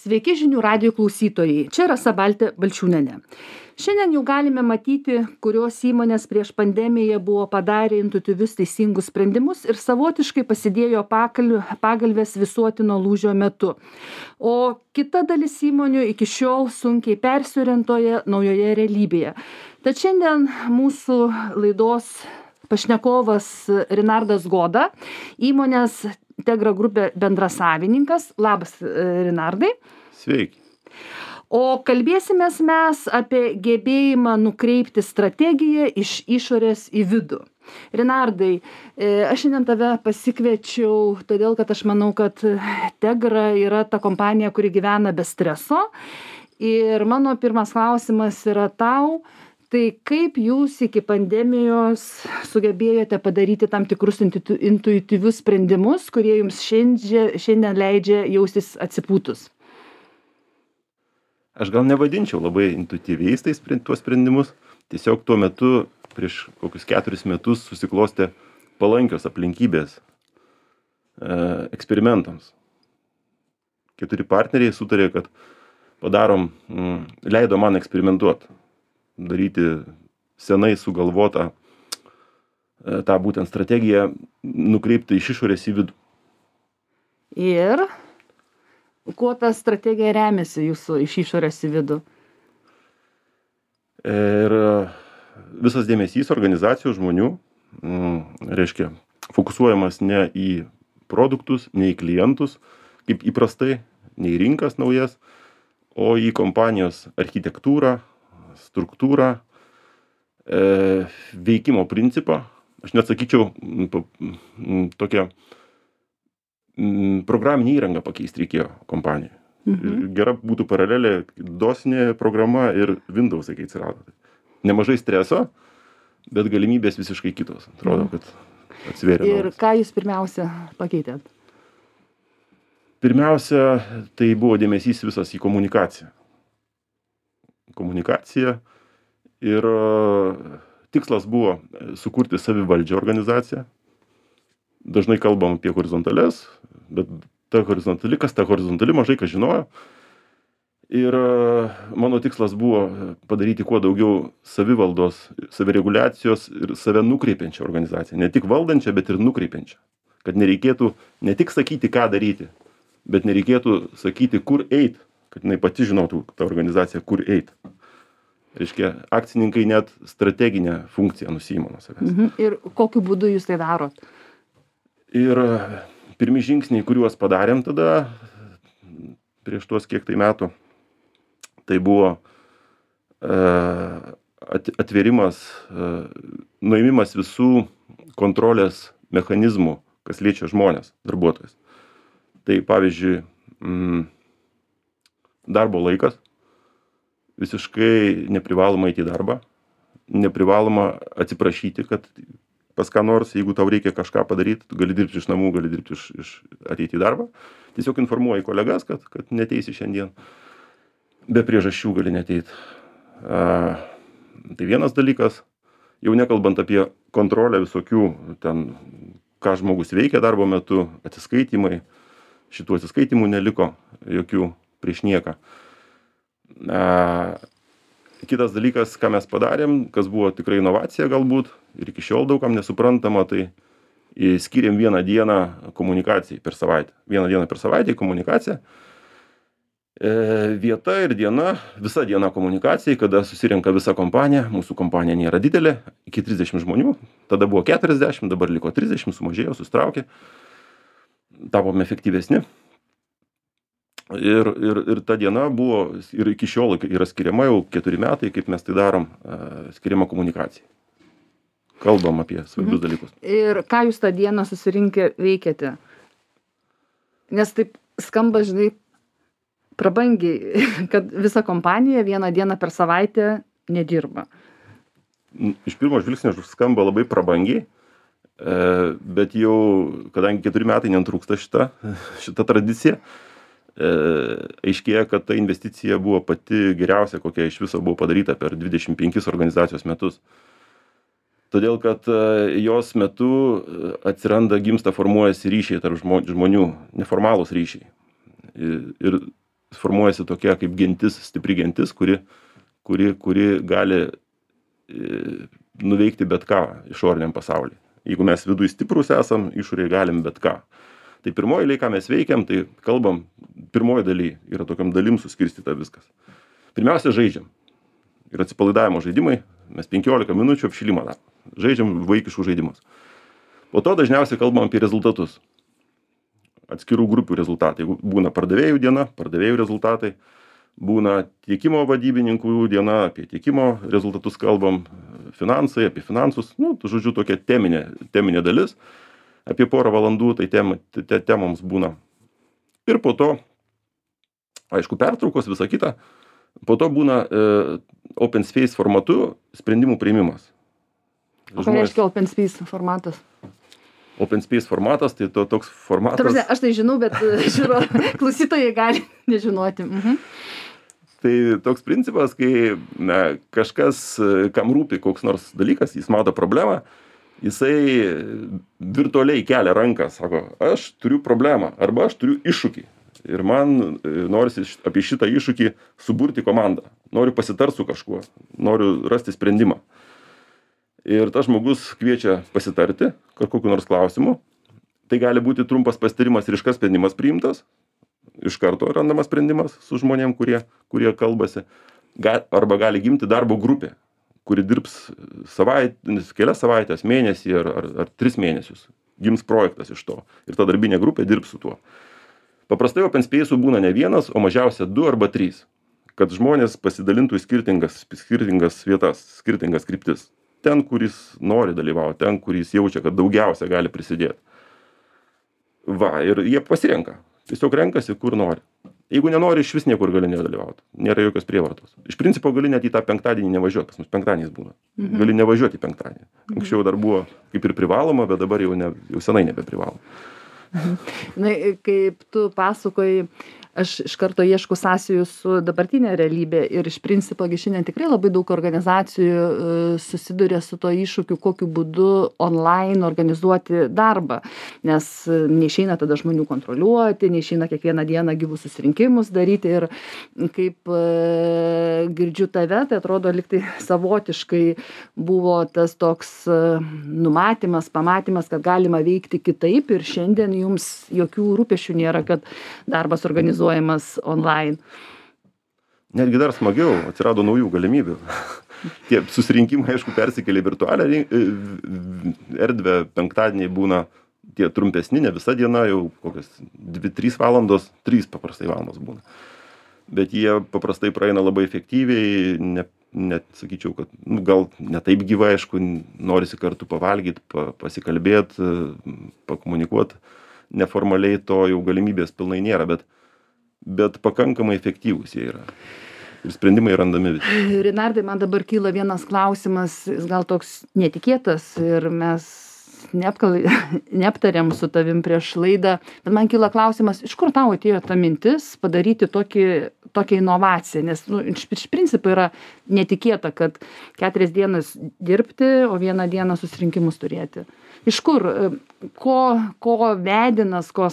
Sveiki žinių radijo klausytojai. Čia Rasa Baltė Balčiūnienė. Šiandien jau galime matyti, kurios įmonės prieš pandemiją buvo padarę intuityvius teisingus sprendimus ir savotiškai pasidėjo pagalvės visuotino lūžio metu. O kita dalis įmonių iki šiol sunkiai persiorientuoja naujoje realybėje. Tad šiandien mūsų laidos pašnekovas Rinardas Goda, įmonės Tegra grupė bendrasavininkas. Labas, Rinardai. Sveiki. O kalbėsimės mes apie gebėjimą nukreipti strategiją iš išorės į vidų. Rinardai, aš šiandien tave pasikviečiau, todėl kad aš manau, kad Tegra yra ta kompanija, kuri gyvena be streso. Ir mano pirmas klausimas yra tau. Tai kaip jūs iki pandemijos sugebėjote padaryti tam tikrus intuityvius sprendimus, kurie jums šiandien leidžia jaustis atsipūtus? Aš gal nevadinčiau labai intuityviais tuos sprendimus. Tiesiog tuo metu, prieš kokius 4 metus, susiklostė palankios aplinkybės eksperimentams. 4 partneriai sutarė, kad leido man eksperimentuoti. Daryti senai sugalvotą tą būtent strategiją nukreipti iš išorės į vidų. Ir kuo ta strategija remiasi jūsų iš išorės į vidų? Ir visas dėmesys organizacijos žmonių, reiškia, fokusuojamas ne į produktus, ne į klientus, kaip įprastai, ne į rinkas naujas, o į kompanijos architektūrą, struktūrą, veikimo principą. Aš net sakyčiau, tokią programinę įrangą pakeisti reikėjo kompanijai. Gera būtų paralelė dosinė programa ir Windows, kai atsirado. Nemažai streso, bet galimybės visiškai kitos. Atrodo, kad atsivėrė. Ir ką jūs pirmiausia pakeitėt? Pirmiausia, tai buvo dėmesys visas į komunikaciją. Ir tikslas buvo sukurti savivaldžią organizaciją. Dažnai kalbam apie horizontales, bet kas ta horizontali, mažai kas žinojo. Ir mano tikslas buvo padaryti kuo daugiau savivaldos, savireguliacijos ir save nukreipiančią organizaciją. Ne tik valdančią, bet ir nukreipiančią. Kad nereikėtų ne tik sakyti, ką daryti, bet nereikėtų sakyti, kur eit. Kad jinai pati žinotų, ta organizacija, kur eit. Reiškia, akcininkai net strateginę funkciją nusiima nuo savęs. Ir kokiu būdu jūs tai darot? Ir pirmi žingsniai, kuriuos padarėm tada, prieš tuos kiek tai metų, tai buvo atvėrimas, nuėmimas visų kontrolės mechanizmų, kas liečia žmonės, darbuotojus. Tai pavyzdžiui, darbo laikas, visiškai neprivaloma eiti į darbą, neprivaloma atsiprašyti, kad pas ką nors, jeigu tau reikia kažką padaryti, tu gali dirbti iš namų, gali dirbti ateiti į darbą. Tiesiog informuoji kolegas, kad neteisi šiandien, be priežasčių gali neteiti. Tai vienas dalykas, jau nekalbant apie kontrolę visokių, ten, ką žmogus veikia darbo metu, atsiskaitimai, šitų atsiskaitimų neliko jokių prieš nieką. Kitas dalykas, ką mes padarėm, kas buvo tikrai inovacija galbūt, ir iki šiol daugam nesuprantama, tai skiriam 1 dieną komunikacijai per savaitę. 1 dieną per savaitę komunikacija. Vieta ir diena, visa diena komunikacijai, kada susirenka visa kompanija. Mūsų kompanija nėra didelė, iki 30 žmonių. Tada buvo 40, dabar liko 30, sumažėjo, sustraukė. Tapom efektyvesni. Ir ta diena buvo, ir iki šiol yra skiriama jau 4 metai, kaip mes tai darom, skiriama komunikacijai. Kalbam apie svarbius dalykus. Ir ką jūs tą dieną susirinkę veikiate? Nes taip skamba, žinai, prabangiai, kad visa kompanija 1 dieną per savaitę nedirba. Iš pirmo žvilgsnio skamba labai prabangiai, bet jau, kadangi 4 metai nenutrūksta šita tradicija, aiškėja, kad ta investicija buvo pati geriausia, kokia iš viso buvo padaryta per 25 organizacijos metus. Todėl, kad jos metu gimsta, formuojasi ryšiai tarp žmonių, neformalūs ryšiai. Ir formuojasi tokia kaip gentis, stipri gentis, kuri gali nuveikti bet ką išoriniam pasaulyje. Jeigu mes viduje stiprus esam, išorėje galim bet ką. Tai pirmoji eilė, ką mes veikiam, tai kalbam, pirmoji daly yra tokiam dalim suskirstyta viskas. Pirmiausia, žaidžiam. Ir atsipalaidavimo žaidimai, mes 15 minučių apšilimą darom. Žaidžiam vaikiškų žaidimus. Po to dažniausiai kalbam apie rezultatus. Atskirų grupių rezultatai. Jeigu būna pardavėjų diena, pardavėjų rezultatai. Būna tiekimo vadybininkų diena, apie tiekimo rezultatus kalbam, finansai, apie finansus. Žodžiu, tokia teminė dalis. Apie porą valandų tai temoms būna. Ir po to, aišku, pertraukos, visa kita. Po to būna Open Space formatu sprendimų priėmimas. O ką reiškia Open Space formatas? Open Space formatas, tai toks formatas... Ta prasme, aš tai žinau, bet klausytojai gali nežinoti. Tai toks principas, kai kažkas, kam rūpi koks nors dalykas, jis mato problemą, jisai virtualiai kelia ranką, sako, aš turiu problemą arba aš turiu iššūkį. Ir man norisi apie šitą iššūkį suburti komandą. Noriu pasitarti su kažkuo, noriu rasti sprendimą. Ir tas žmogus kviečia pasitarti kokiu nors klausimu. Tai gali būti trumpas pasitarimas ir iškart sprendimas priimtas. Iš karto randamas sprendimas su žmonėm, kurie kalbasi. Arba gali gimti darbo grupė, kuri dirbs kelias savaitės, mėnesį ar 3 mėnesius. Gims projektas iš to. Ir ta darbinė grupė dirbs su tuo. Paprastai Open Space'ų būna ne vienas, o mažiausia 2 arba 3. Kad žmonės pasidalintų į skirtingas vietas, skirtingas kryptis. Ten, kuris nori dalyvauti, ten, kuris jaučia, kad daugiausia gali prisidėti. Ir jie pasirenka. Tiesiog renkasi, kur nori. Jeigu nenori, iš vis niekur gali nedalyvauti. Nėra jokios prievartos. Iš principo gali net į tą penktadienį nevažiuoti, pas mus penktadienis būna. Gali nevažiuoti į penktadienį. Anksčiau dar buvo kaip ir privaloma, bet dabar jau senai nebeprivaloma. Na, kaip tu pasakoji, aš iš karto ieškau sąsajų su dabartinė realybė ir iš principo šiandien tikrai labai daug organizacijų susiduria su to iššūkiu, kokiu būdu online organizuoti darbą, nes neišeina tada žmonių kontroliuoti, neišeina kiekvieną dieną gyvus susirinkimus daryti ir kaip girdžiu tave, tai atrodo liktai savotiškai buvo tas toks numatymas, pamatymas, kad galima veikti kitaip ir šiandien jums jokių rūpesčių nėra, kad darbas organizuojamas online. Netgi dar smagiau, atsirado naujų galimybių. Tie susirinkimai, aišku, persikėlė į virtualią erdvę, penktadieniai būna tie trumpesni, ne visa diena, jau kokias 2-3 valandos, 3 paprastai valandos būna. Bet jie paprastai praeina labai efektyviai, net sakyčiau, kad gal ne taip gyvai, aišku, norisi kartu pavalgyti, pasikalbėti, pakomunikuoti. Neformaliai to jau galimybės pilnai nėra, bet pakankamai efektyvūs jie yra. Ir sprendimai randami visi. Rinardai, man dabar kyla vienas klausimas, jis gal toks netikėtas ir mes neaptarėm su tavim prieš laidą, bet man kyla klausimas, iš kur tau atėjo ta mintis padaryti tokią inovaciją, nes iš principo yra netikėta, kad 4 dienas dirbti, o 1 dieną susirinkimus turėti. Iš kur, ko vedinas, ko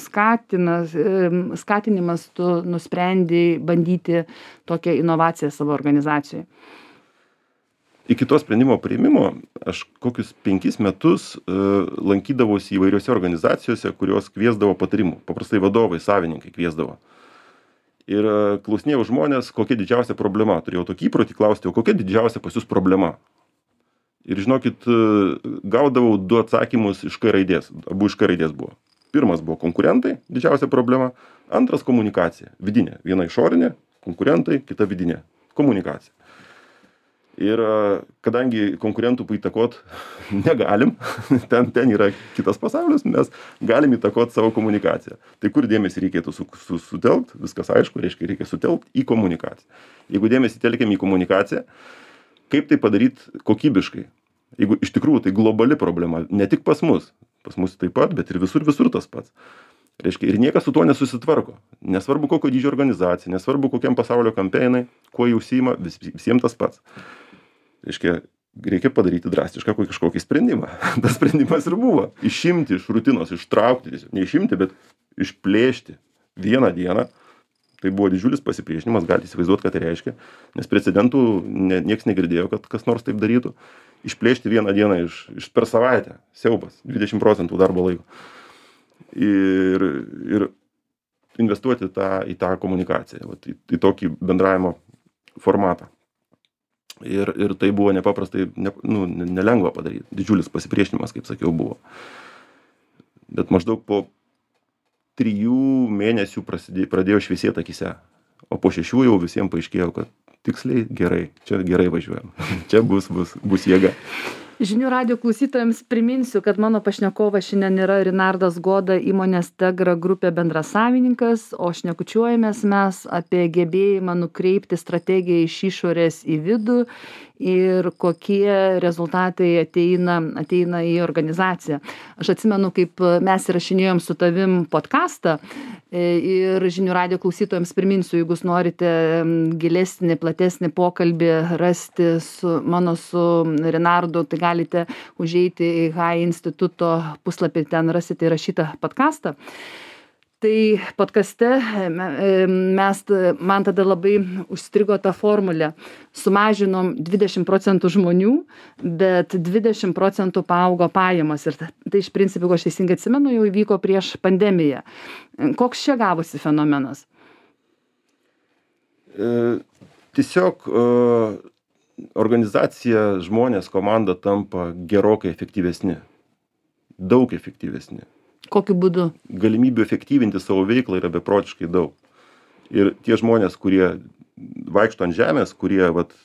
skatinimas tu nusprendei bandyti tokią inovaciją savo organizacijoje? Iki to sprendimo priėmimo aš kokius 5 metus lankydavausi įvairiose organizacijose, kurios kviesdavo patarimų. Paprastai vadovai, savininkai kviesdavo. Ir klausinėjau žmonės, kokia didžiausia problema. Turėjau tokį įprotį klausti, o kokia didžiausia pas jūs problema? Ir žinokit, gaudavau 2 atsakymus iš K raidės. Abu iš K raidės buvo. Pirmas buvo konkurentai, didžiausia problema. Antras komunikacija, vidinė. Viena išorinė, konkurentai, kita vidinė. Komunikacija. Ir kadangi konkurentų įtakot negalim, ten yra kitas pasaulis, mes galim įtakot savo komunikaciją. Tai kur dėmesį reikėtų sutelkt, viskas aišku, reikia sutelkt į komunikaciją. Jeigu dėmesį telkiam į komunikaciją, kaip tai padaryti kokybiškai? Jeigu iš tikrųjų tai globali problema, ne tik pas mus taip pat, bet ir visur tas pats. Reiškia, ir niekas su tuo nesusitvarko. Nesvarbu, kokio dydžio organizacija, nesvarbu, kokiam pasaulio kampe jinai, kuo jau užsiima, visiems tas pats. Reiškia, reikia padaryti drastišką kažkokį sprendimą. Tas sprendimas ir buvo. Išimti iš rutinos, ištraukti, neišimti, bet išplėšti 1 dieną, Tai buvo didžiulis pasipriešinimas, galite įsivaizduoti, ką tai reiškia, nes precedentų nieks negirdėjo, kad kas nors taip darytų. Išplėšti vieną dieną per savaitę, siaubas, 20% darbo laiko. Ir investuoti į tą komunikaciją, į tokį bendravimo formatą. Ir tai buvo nepaprastai nelengva padaryti. Didžiulis pasipriešinimas, kaip sakiau, buvo. Bet maždaug po 3 mėnesių pradėjo šviesėti akyse, o po 6 jau visiems paaiškėjo, kad tiksliai gerai, čia gerai važiuojam, čia bus jėga. Žinių radijo klausytojams priminsiu, kad mano pašnekovas šiandien yra Rinardas Goda, įmonės Tegra grupė bendrasavininkas, o šnekučiuojamės mes apie gebėjimą nukreipti strategiją iš išorės į vidų ir kokie rezultatai ateina į organizaciją. Aš atsimenu, kaip mes įrašinėjom su tavim podcastą ir žinių radijo klausytojams priminsiu, jeigu jūs norite gilesnį, platesnį pokalbį rasti su Rinardu, tai galite užeiti į HAI instituto puslapį, ten rasite įrašytą podcastą. Tai podcaste man tada labai užstrigo ta formulė. Sumažinom 20% žmonių, bet 20% paaugo pajamos. Ir tai iš principo, jeigu aš teisingai atsimenu, jau įvyko prieš pandemiją. Koks čia gavosi fenomenas? Tiesiog organizacija, žmonės, komanda tampa gerokai efektyvesni. Daug efektyvesni. Kokiu būdu? Galimybių efektyvinti savo veiklą yra beprotiškai daug. Ir tie žmonės, kurie vaikšto ant žemės, kurie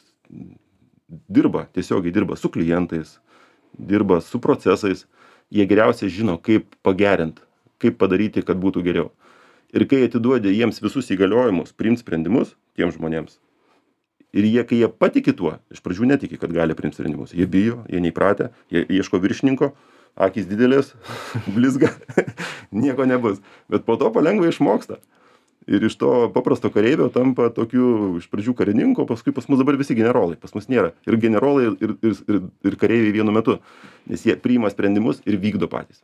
tiesiogiai dirba su klientais, dirba su procesais, jie geriausiai žino, kaip pagerinti, kaip padaryti, kad būtų geriau. Ir kai atiduodė jiems visus įgaliojimus, priimti sprendimus tiems žmonėms, ir kai jie patiki tuo, iš pradžių netiki, kad gali priimti sprendimus. Jie bijo, jie neįpratę, jie ieško viršininko, akys didelės, blizga, nieko nebus. Bet po to palengva išmoksta. Ir iš to paprasto kareivio tampa tokiu iš pradžių karininku, paskui pas mus dabar visi generolai. Pas mus nėra ir generolai, ir kareiviai vienu metu. Nes jie priima sprendimus ir vykdo patys.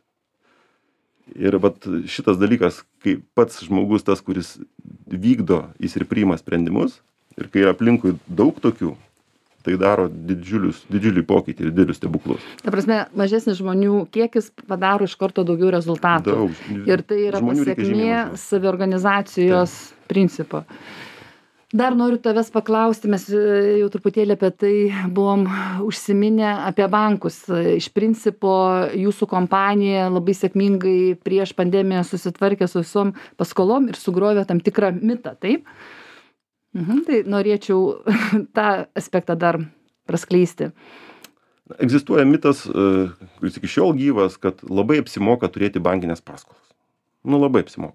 Ir šitas dalykas, kai pats žmogus tas, kuris vykdo, jis ir priima sprendimus, ir kai yra aplinkui daug tokių, tai daro didžiulį pokytį ir didelius stebuklus. Ta prasme, mažesnis žmonių kiekis padaro iš karto daugiau rezultatų. Ir tai yra pasekmė saviorganizacijos principo. Dar noriu tavęs paklausti, mes jau truputėlį apie tai buvom užsiminę, apie bankus. Iš principo, jūsų kompanija labai sėkmingai prieš pandemiją susitvarkė su visom paskolom ir sugriovė tam tikrą mitą, taip? Tai norėčiau tą aspektą dar praskleisti. Egzistuoja mitas, kuris iki šiol gyvas, kad labai apsimoka turėti bankinės paskolas. Labai apsimoka.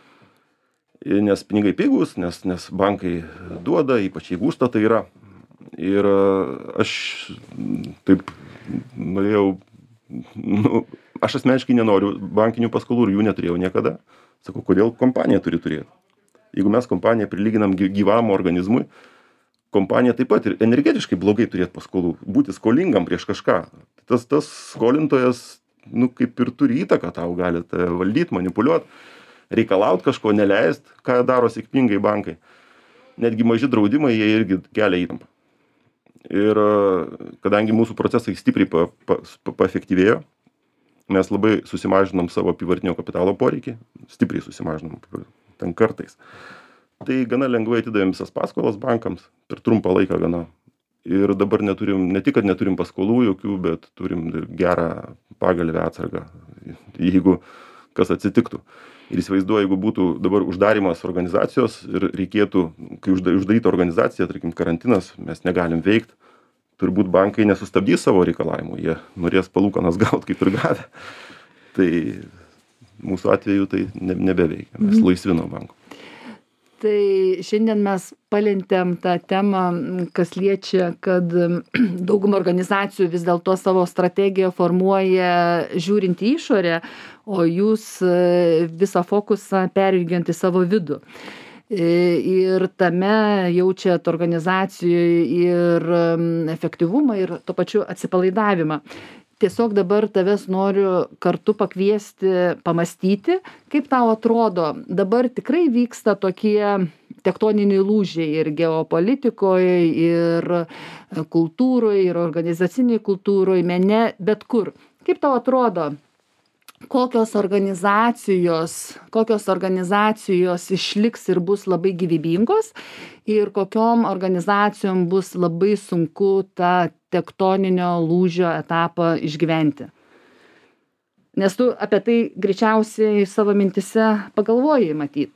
Nes pinigai pigus, nes bankai duoda, ypač jeigu užstatai tai yra. Ir aš taip norėjau, aš asmeniškai nenoriu bankinių paskolų ir jų neturėjau niekada. Sakau, kodėl kompanija turi turėti? Jeigu mes kompaniją prilyginam gyvam organizmui, kompanija taip pat ir energetiškai blogai turėti paskolų, būti skolingam prieš kažką. Tas skolintojas, kaip ir turi įtaką, tau gali valdyti, manipuliuoti, reikalauti kažko, neleist, ką daro sėkmingai bankai. Netgi maži draudimai, jie irgi kelia įtampą. Ir kadangi mūsų procesai stipriai paefektyvėjo, mes labai susimažinom savo apyvartinio kapitalo poreikį, stipriai susimažinom ten kartais. Tai gana lengvai atidavėm visas paskolas bankams, per trumpą laiką gana. Ir dabar ne tik, kad neturim paskolų jokių, bet turim gerą pagalvę atsargą, jeigu kas atsitiktų. Ir įsivaizduoju, jeigu būtų dabar uždarimas organizacijos ir reikėtų, kai uždaryta organizacija, tarkim karantinas, mes negalim veikti, turbūt bankai nesustabdys savo reikalavimų, jie norės palūkanas gauti kaip ir gavę. Tai mūsų atveju tai nebeveikia, mes laisvi nuo bankų. Tai šiandien mes palietėm tą temą, kas liečia, kad dauguma organizacijų vis dėlto savo strategiją formuoja žiūrint į išorę, o jūs visą fokusą perjungiant į savo vidų. Ir tame jaučiat organizacijoje ir efektyvumą, ir tuo pačiu atsipalaidavimą. Tiesiog dabar tavęs noriu kartu pakviesti, pamastyti, kaip tau atrodo, dabar tikrai vyksta tokie tektoniniai lūžiai ir geopolitikoje, ir kultūroje, ir organizaciniai kultūroje, mene, bet kur. Kaip tau atrodo, kokios organizacijos išliks ir bus labai gyvybingos ir kokiom organizacijom bus labai sunku tą tektoninio lūžio etapą išgyventi? Nes tu apie tai greičiausiai savo mintise pagalvojai matyt.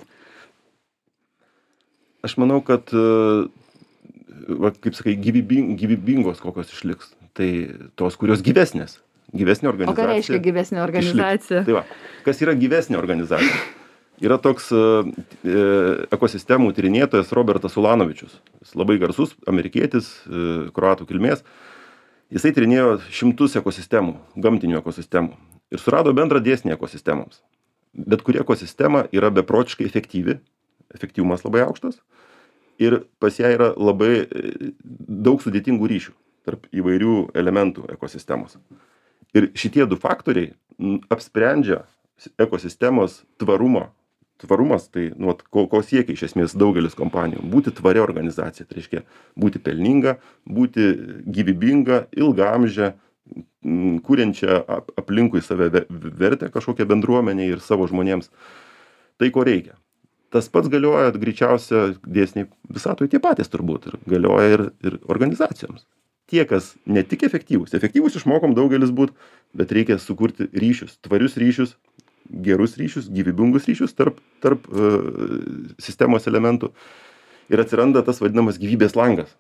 Aš manau, kad, kaip sakai, gyvybingos kokios išliks. Tai tos, kurios gyvesnės. Gyvesnė organizacija. O ką reiškia gyvesnė organizacija? Tai va, kas yra gyvesnė organizacija? Yra toks ekosistemų tyrinėtojas Robertas Ulanovičius. Jis labai garsus, amerikietis, kroatų kilmės. Jisai tyrinėjo šimtus ekosistemų, gamtinių ekosistemų. Ir surado bendrą dėsnį ekosistemoms. Bet kuri ekosistema yra beprotiškai efektyvi, efektyvumas labai aukštas. Ir pas ją yra labai daug sudėtingų ryšių tarp įvairių elementų ekosistemos. Ir šitie du faktoriai apsprendžia ekosistemos tvarumą. Tvarumas tai, ko siekia iš esmės daugelis kompanijų. Būti tvari organizacija, tai reiškia būti pelninga, būti gyvybinga, ilgaamžė, kuriančią aplinkui save vertę kažkokią bendruomenę ir savo žmonėms. Tai, ko reikia. Tas pats galioja greičiausia dėsniai visatoje tie patys turbūt ir galioja ir organizacijoms. Tie, kas ne tik efektyvūs išmokom daugelis būt, bet reikia sukurti ryšius, tvarius ryšius, gerus ryšius, gyvybingus ryšius tarp sistemos elementų. Ir atsiranda tas vadinamas gyvybės langas.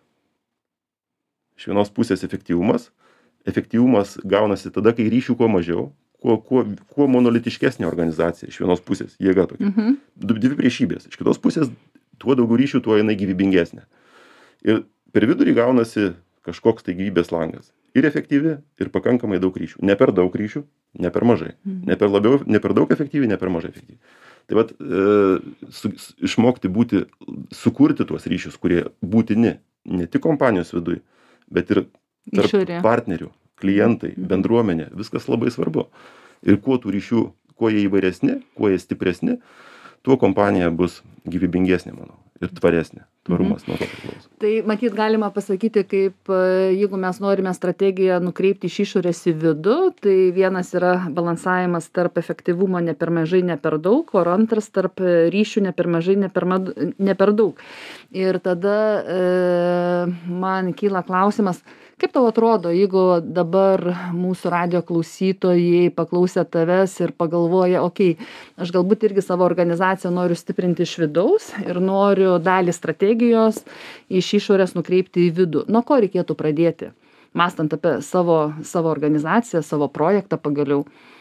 Iš vienos pusės efektyvumas. Efektyvumas gaunasi tada, kai ryšių kuo mažiau, kuo monolitiškesnė organizacija. Iš vienos pusės jėga tokia. Dvi priešybės. Iš kitos pusės, tuo daugiau ryšių, tuo jinai gyvybingesnė. Ir per vidurį gaunasi kažkoks tai gyvybės langas. Ir efektyvi, ir pakankamai daug ryšių. Ne per daug ryšių, ne per mažai. Ne per daug efektyvi, ne per mažai efektyvi. Tai vat, išmokti sukurti tuos ryšius, kurie būtini ne tik kompanijos viduje, bet ir tarp partnerių, klientai, bendruomenė. Viskas labai svarbu. Ir kuo tų ryšių, kuo jie įvairesni, kuo jie stipresni, tuo kompanija bus gyvybingesnė, manau. Ir tvaresnė. Tvarumas nuo to priklauso. Tai matyt galima pasakyti, kaip jeigu mes norime strategiją nukreipti iš išorės į vidų, tai vienas yra balansavimas tarp efektyvumo ne per mažai, ne per daug, o antras tarp ryšių ne per mažai, ne per daug. Ir tada man kyla klausimas, kaip tau atrodo, jeigu dabar mūsų radijo klausytojai paklausė tavęs ir pagalvoja, aš galbūt irgi savo organizaciją noriu stiprinti iš vidaus ir noriu dalį strategijos iš išorės nukreipti į vidų. Nuo ko reikėtų pradėti, mąstant apie savo organizaciją, savo projektą pagaliau?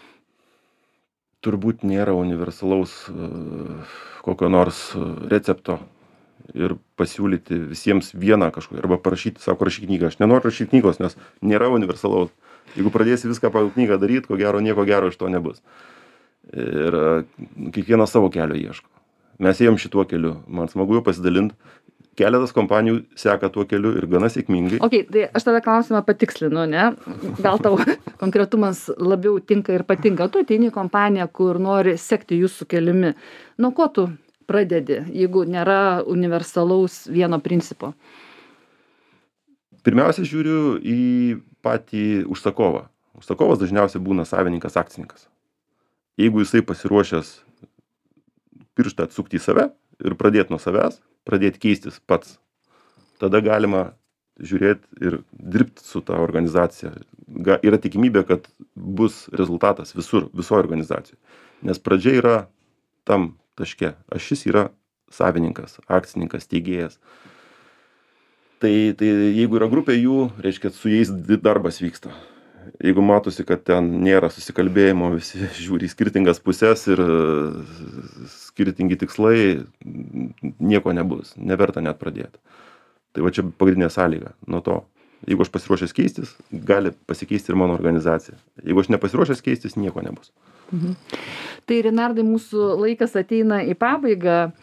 Turbūt nėra universalaus kokio nors recepto ir pasiūlyti visiems vieną kažkokį, arba parašyti, rašyti knygą. Aš nenoriu rašyti knygos, nes nėra universalaus. Jeigu pradėsi viską pagal knygą daryti, nieko gero iš to nebus. Ir kiekvienas savo kelio ieško. Mes ėjom šituo keliu. Man smagu jau pasidalinti. Keletas kompanijų seka tuo keliu ir gana sėkmingai. Tai aš tada klausimą patikslinu, ne? Gal tau konkretumas labiau tinka ir patinka. Tu ateini į kompaniją, kur nori sekti jūsų keliumi. Nuo ko tu pradedi, jeigu nėra universalaus vieno principo? Pirmiausia, žiūriu į patį užsakovą. Užsakovas dažniausiai būna savininkas, akcininkas. Jeigu jisai pasiruošęs pirštą atsukti į save ir pradėti nuo savęs, pradėti keistis pats, tada galima žiūrėti ir dirbti su ta organizacija. Yra tikimybė, kad bus rezultatas visoje organizacijoje. Nes pradžia yra tam taške. Ašis yra savininkas, akcininkas, steigėjas. Tai jeigu yra grupė jų, reiškia, su jais darbas vyksta. Jeigu matosi, kad ten nėra susikalbėjimo, visi žiūri į skirtingas pusės ir skirtingi tikslai, nieko nebus. Neverta net pradėti. Tai va čia pagrindinė sąlyga nuo to. Jeigu aš pasiruošęs keistis, gali pasikeisti ir mano organizacija. Jeigu aš nepasiruošęs keistis, nieko nebus. Tai, Rinardai, mūsų laikas ateina į pabaigą.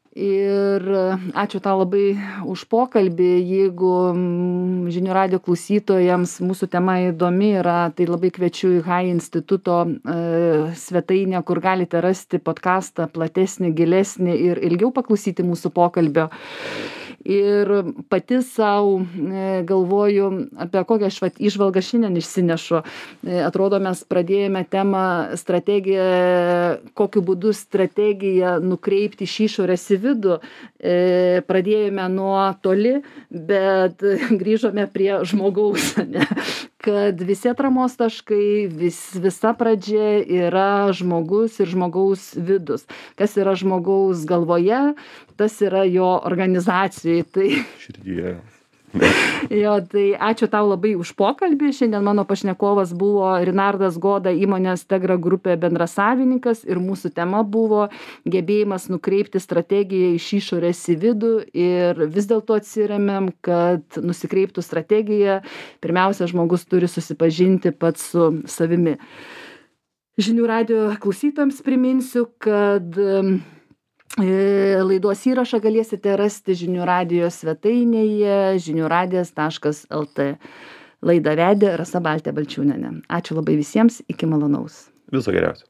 Ir ačiū tau labai už pokalbį. Jeigu žinių radijo klausytojams mūsų tema įdomi yra, tai labai kviečiu į HAI instituto svetainę, kur galite rasti podcastą platesnį, gilesnį ir ilgiau paklausyti mūsų pokalbio. Ir pati savo galvoju, apie kokią aš įžvalgą šiandien išsinešu. Atrodo, mes pradėjome temą strategiją, kokiu būdu strategiją nukreipti iš išorės į vidų. Pradėjome nuo toli, bet grįžome prie žmogaus, ne? Kad visi atramos taškai, visa pradžia yra žmogus ir žmogaus vidus. Kas yra žmogaus galvoje, tas yra jo organizacijai. Tai Širdyje. jo, tai ačiū tau labai už pokalbį. Šiandien mano pašnekovas buvo Rinardas Goda, įmonės Tegra grupė bendrasavininkas, ir mūsų tema buvo gebėjimas nukreipti strategiją iš išorės į vidų, ir vis dėlto atsiremiam, kad nusikreiptų strategiją, pirmiausia, žmogus turi susipažinti pats su savimi. Žinių radijo klausytojams priminsiu, kad laidos įrašą galėsite rasti žinių radijo svetainėje žiniųradijas.lt. Laidą vedė Rasa Baltė Balčiūnienė. Ačiū labai visiems, iki malonaus. Viso geriausio.